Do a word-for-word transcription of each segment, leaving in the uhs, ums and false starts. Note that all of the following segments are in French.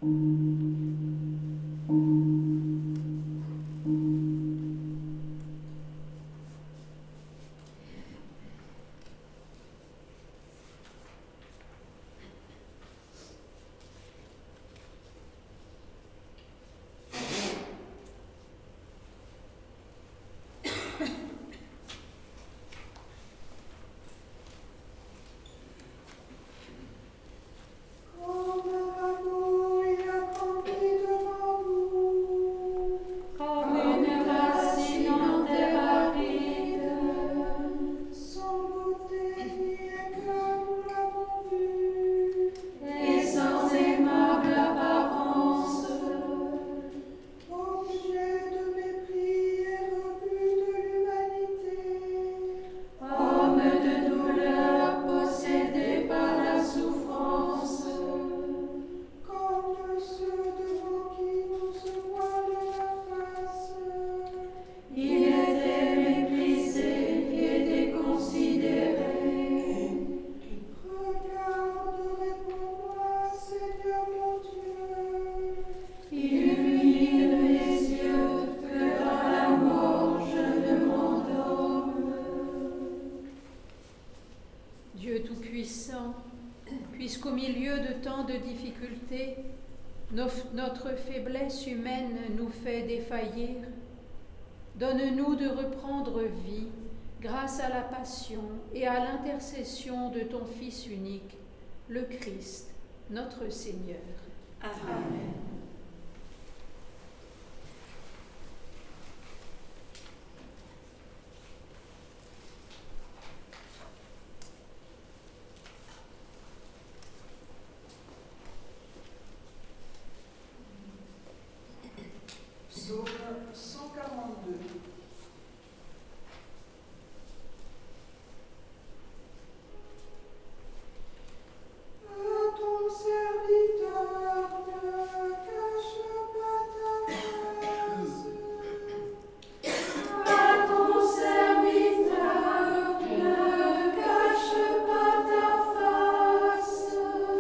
Puisqu'au milieu de tant de difficultés, notre faiblesse humaine nous fait défaillir, donne-nous de reprendre vie grâce à la passion et à l'intercession de ton Fils unique, le Christ, notre Seigneur. Amen. Psaume cent quarante-deux. À ton serviteur ne cache pas ta face. À ton serviteur ne cache pas ta face.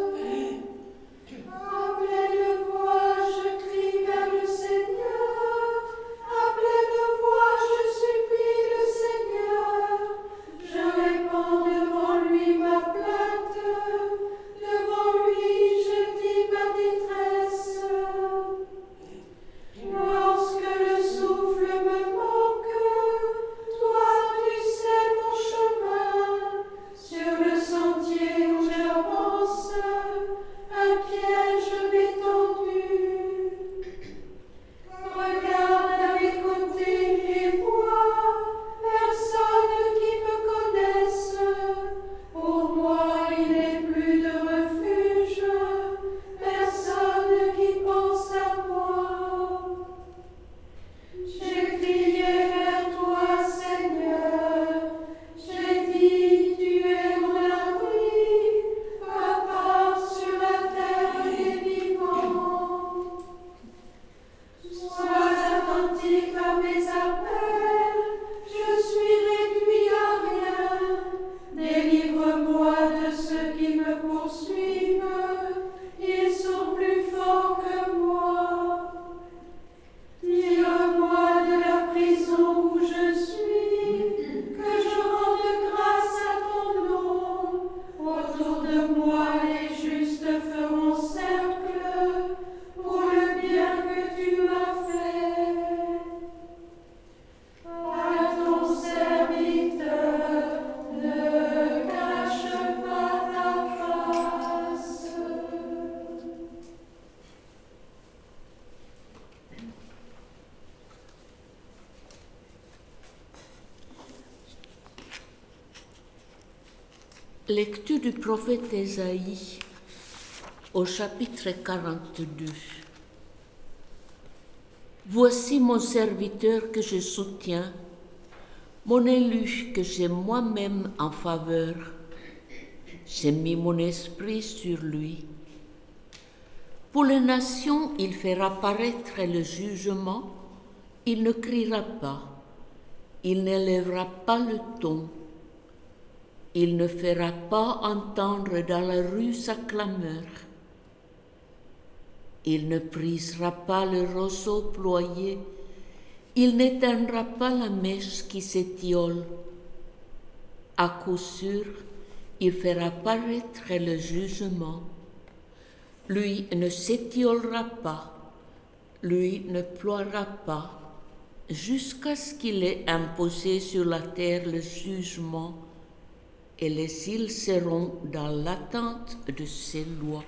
À pleine voix je crie vers le Seigneur. À pleine voix je supplie le Seigneur. Je répands devant lui ma plainte. Devant lui je dis ma détresse. Lorsque le souffle me manque, toi tu sais mon chemin. Sur le sentier où j'avance, un piège m'est tendu. Regarde à mes côtés et vois personne qui me connaisse. Pour moi il n'est plus de refuge, personne qui pense à moi. J'ai crié vers toi, Seigneur, j'ai dit tu es mon abri, à part sur la terre des vivants. Sois attentif à mes appels, je suis réduit à rien. Délivre-moi de ceux qui me poursuivent, ils sont plus forts que moi. Tire-moi de la prison où je suis, que je rende grâce à ton nom. Autour de moi les justes feront cercle, pour le bien que tu m'as fait. À ton serviteur ne cache pas ta face. Lecture du prophète Ésaïe au chapitre quarante-deux. Voici mon serviteur que je soutiens, mon élu que j'ai moi-même en faveur. J'ai mis mon esprit sur lui. Pour les nations, il fera paraître le jugement, il ne criera pas, il n'élèvera pas le ton. Il ne fera pas entendre dans la rue sa clameur. Il ne brisera pas le roseau ployé, il n'éteindra pas la mèche qui s'étiole. À coup sûr, il fera paraître le jugement. Lui ne s'étiolera pas, lui ne ploiera pas, jusqu'à ce qu'il ait imposé sur la terre le jugement, et les îles seront dans l'attente de ses lois.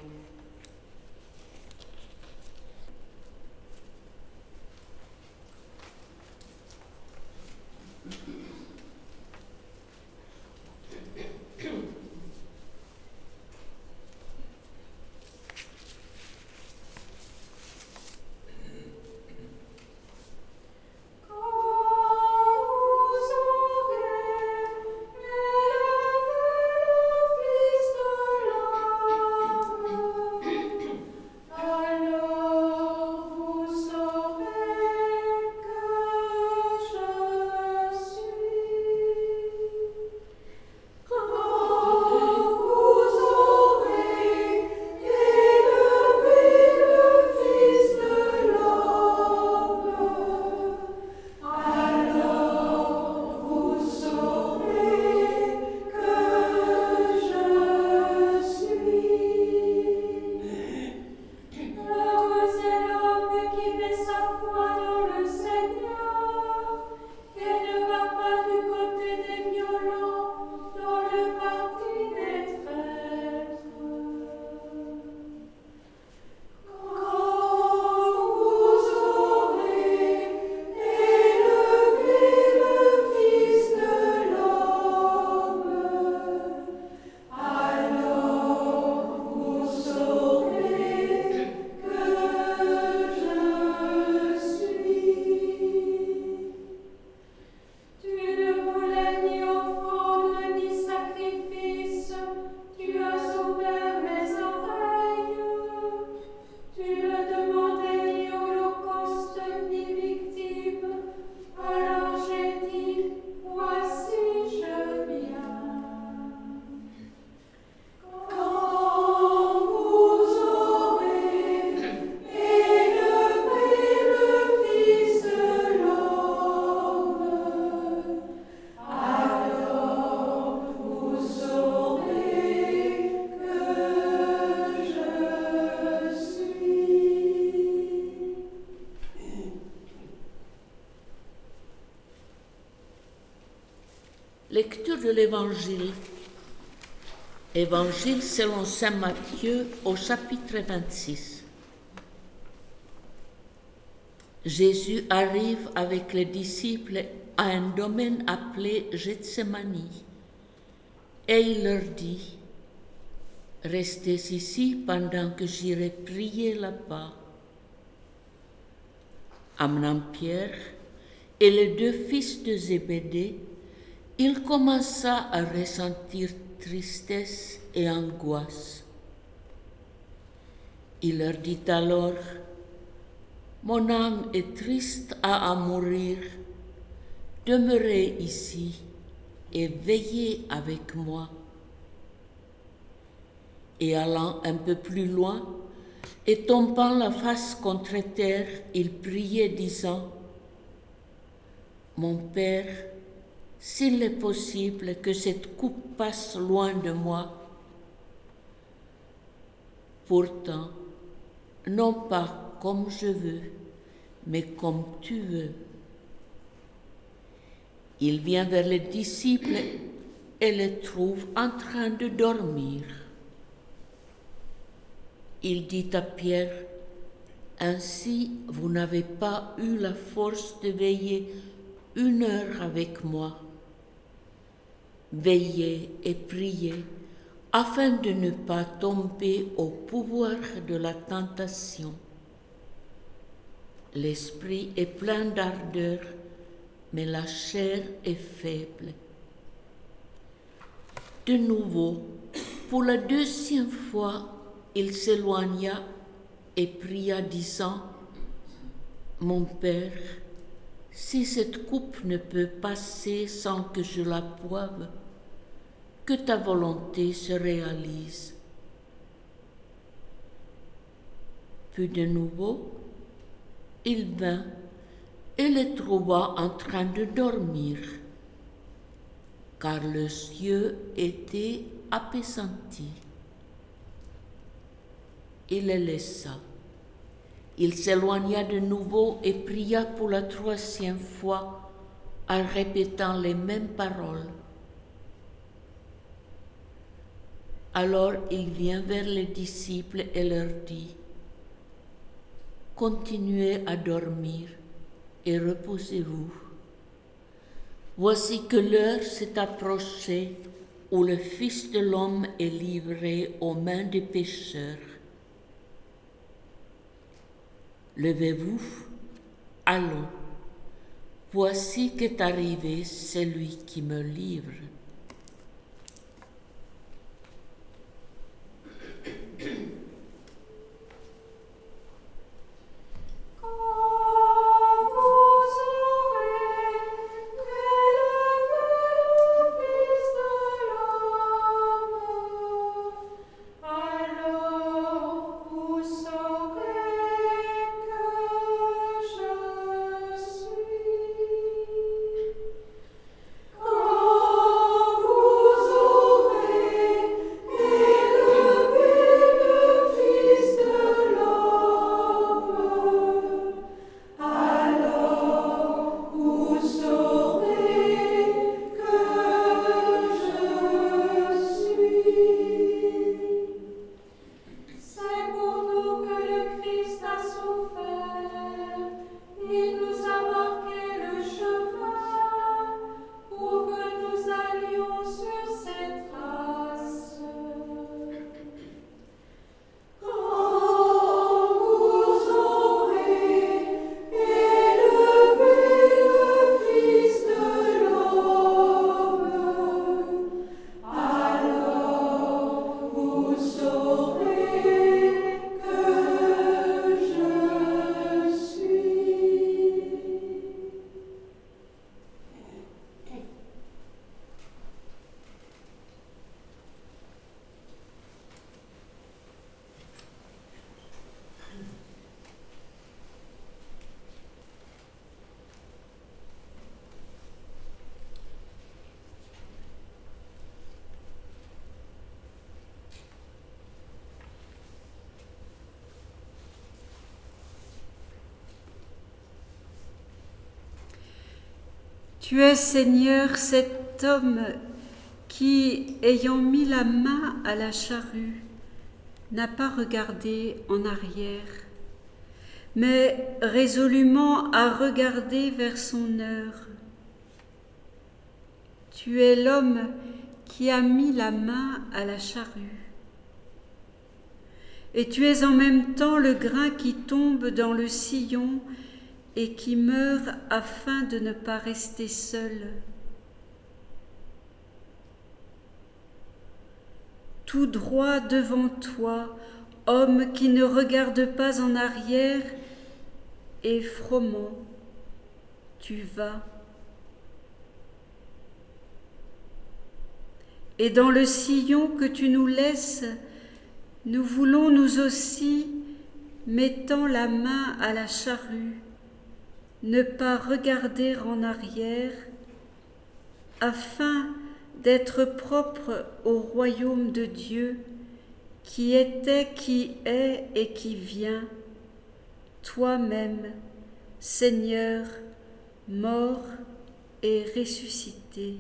Lecture de l'Évangile. Évangile selon saint Matthieu au chapitre vingt-six. Jésus arrive avec les disciples à un domaine appelé Gethsémani et il leur dit « Restez ici pendant que j'irai prier là-bas. » Amenant Pierre et les deux fils de Zébédée, il commença à ressentir tristesse et angoisse. Il leur dit alors, « Mon âme est triste à en mourir, demeurez ici et veillez avec moi. » Et allant un peu plus loin, et tombant la face contre terre, il priait disant, « Mon Père, s'il est possible que cette coupe passe loin de moi. Pourtant, non pas comme je veux, mais comme tu veux. » Il vient vers les disciples et les trouve en train de dormir. Il dit à Pierre, « Ainsi, vous n'avez pas eu la force de veiller une heure avec moi. Veillez et priez afin de ne pas tomber au pouvoir de la tentation. L'esprit est plein d'ardeur, mais la chair est faible. » De nouveau, pour la deuxième fois, il s'éloigna et pria disant, « Mon Père, si cette coupe ne peut passer sans que je la boive, que ta volonté se réalise. » Puis de nouveau, il vint et les trouva en train de dormir, car leurs yeux étaient appesantis. Il les laissa. Il s'éloigna de nouveau et pria pour la troisième fois en répétant les mêmes paroles. Alors il vient vers les disciples et leur dit: Continuez à dormir et reposez-vous. Voici que l'heure s'est approchée où le Fils de l'homme est livré aux mains des pécheurs. Levez-vous, allons. Voici qu'est arrivé celui qui me livre. Tu es, Seigneur, cet homme qui, ayant mis la main à la charrue, n'a pas regardé en arrière, mais résolument a regardé vers son heure. Tu es l'homme qui a mis la main à la charrue. Et tu es en même temps le grain qui tombe dans le sillon et qui meurt afin de ne pas rester seul. Tout droit devant toi, homme qui ne regarde pas en arrière, et froment, tu vas. Et dans le sillon que tu nous laisses, nous voulons nous aussi, mettant la main à la charrue, ne pas regarder en arrière, afin d'être propre au royaume de Dieu, qui était, qui est et qui vient, toi-même, Seigneur, mort et ressuscité.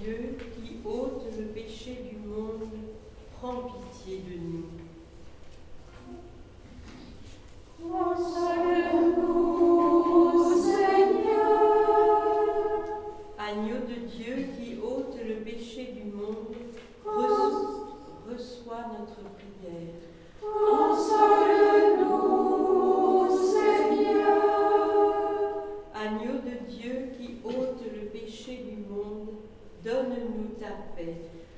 Dieu qui ôte le péché du monde, prends pitié de nous. Console-nous, Seigneur. Agneau de Dieu qui ôte le péché du monde, reçois, reçois notre prière. Console-nous, Seigneur. Agneau de Dieu qui ôte le péché du monde, donne-nous ta paix.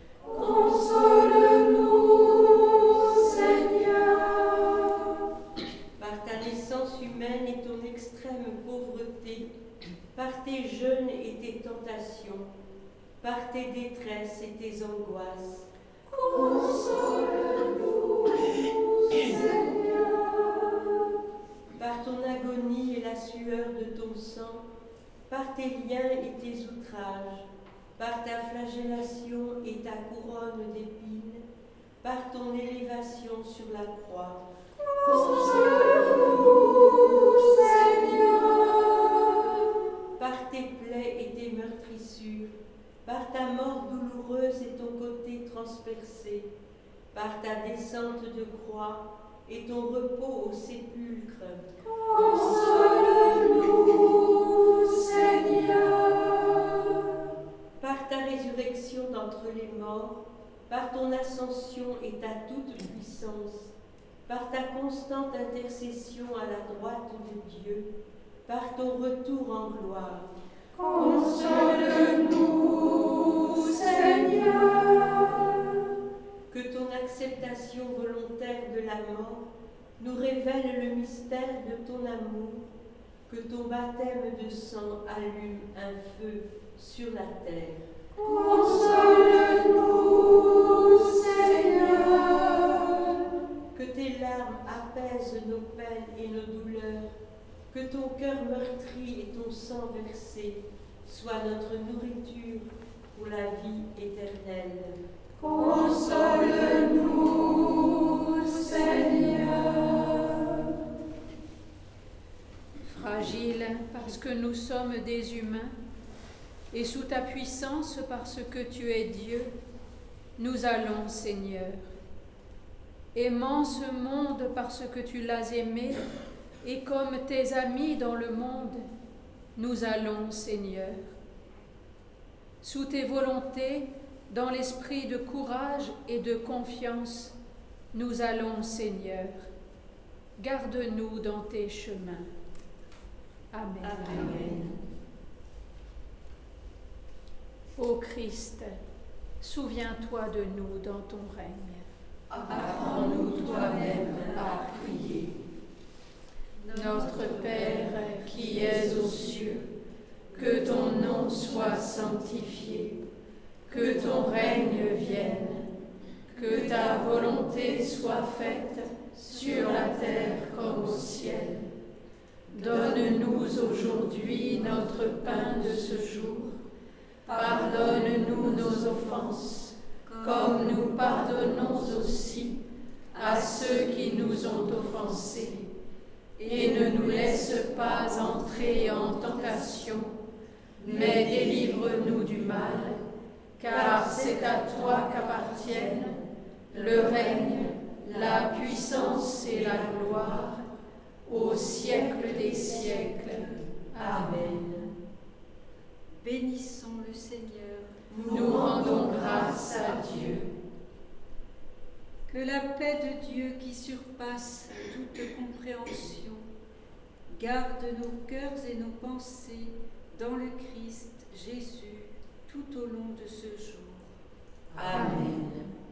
Console-nous, Seigneur. Par ta naissance humaine et ton extrême pauvreté, par tes jeûnes et tes tentations, par tes détresses et tes angoisses, Console-nous, Seigneur. par ton agonie et la sueur de ton sang, par tes liens et tes outrages, par ta flagellation et ta couronne d'épines, par ton élévation sur la croix. Console-nous, Seigneur. Par tes plaies et tes meurtrissures, par ta mort douloureuse et ton côté transpercé, par ta descente de croix et ton repos au sépulcre. Console-nous, Seigneur. Par ta résurrection d'entre les morts, par ton ascension et ta toute-puissance, par ta constante intercession à la droite de Dieu, par ton retour en gloire. Console-nous, Seigneur. Que ton acceptation volontaire de la mort nous révèle le mystère de ton amour, que ton baptême de sang allume un feu sur la terre. Console-nous, Seigneur. Que tes larmes apaisent nos peines et nos douleurs, que ton cœur meurtri et ton sang versé soient notre nourriture pour la vie éternelle. Console-nous, Seigneur. Fragile parce que nous sommes des humains, et sous ta puissance parce que tu es Dieu, nous allons, Seigneur. Aimant ce monde parce que tu l'as aimé, et comme tes amis dans le monde, nous allons, Seigneur. Sous tes volontés, dans l'esprit de courage et de confiance, nous allons, Seigneur. Garde-nous dans tes chemins. Amen. Amen. Ô Christ, souviens-toi de nous dans ton règne. Apprends-nous toi-même à prier. Notre Père qui es aux cieux, que ton nom soit sanctifié, que ton règne vienne, que ta volonté soit faite sur la terre comme au ciel. Donne-nous aujourd'hui notre pain de ce jour. Pardonne-nous nos offenses, comme nous pardonnons aussi à ceux qui nous ont offensés. Et ne nous laisse pas entrer en tentation, mais délivre-nous du mal, car c'est à toi qu'appartiennent le règne, la puissance et la gloire, au siècle des siècles. Amen. Bénissons le Seigneur. Nous rendons grâce à Dieu. Que la paix de Dieu qui surpasse toute compréhension garde nos cœurs et nos pensées dans le Christ Jésus tout au long de ce jour. Amen.